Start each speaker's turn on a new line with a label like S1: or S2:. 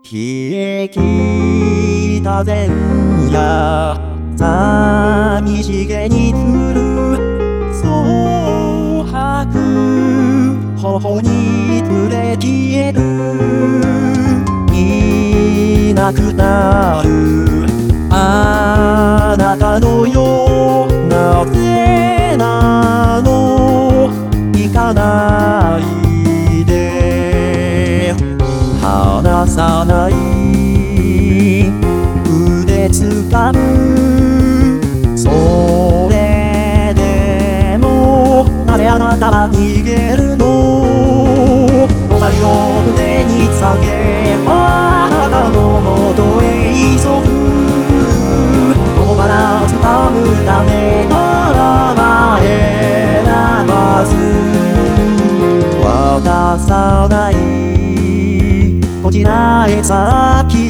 S1: 消えきた前夜寂しげに降る蒼白頬に触れ消えるいなくなるあなたのようなぜなの行かないで離さない腕つかむそれでもなぜあなたは逃げるの隣を胸に下げあなたのもとへ急ぐここから掴むためならば選ばず渡さないこちらへ先